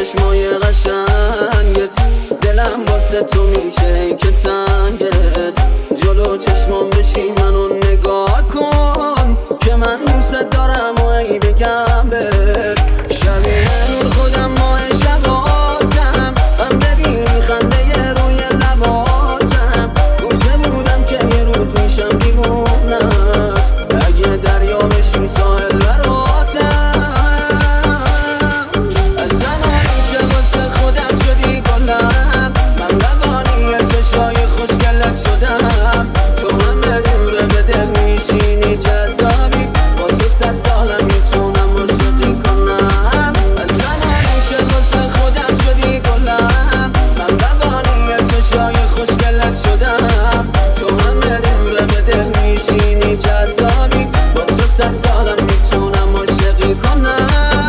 چشمای قشنگت، دلم واسه تو میشه که تنگت. جلو چشمام بشی منو نگاه کن که من دوست دارم و ای بگم بهت. شبیه نور خودم ماه شباتم، هم ببینی خنده روی لباتم. گفته بودم که یه روز میشم دیوونت، اگه دریا بشی ساحل براتم. از زمانی که واسه خودم شدی گلم، من روانی چشای خوشگلت شدم. تو هم دور به دل میشینی جذابی، با تو 100 سالم میتونم عاشقی کنم. از زمانی که واسه خودم شدی گلم، من روانی چشای خوشگلت شدم. تو هم دور به دل میشینی جذابی، با تو 100 سالم میتونم عاشقی کنم.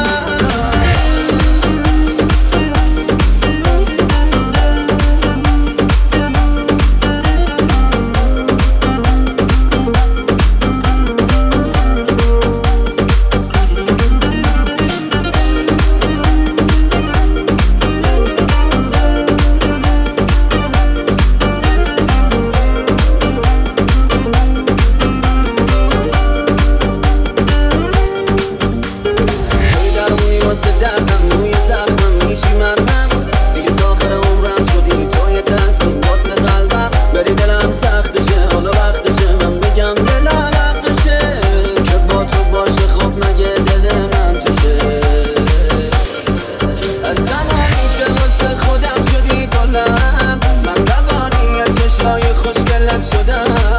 واسه دردم روی زخمم میشی مرهم، دیگه تا آخر عمرم شدی تو یه تصمیم واسه قلبم. بری دلم سختشه، حالا وقتشه من بگم دلم حقشه که با تو باشه. خب مگه دل من چشه؟ از زمانی که واسه خودم شدی گلم، من روانی چشای خوشگلت شدم.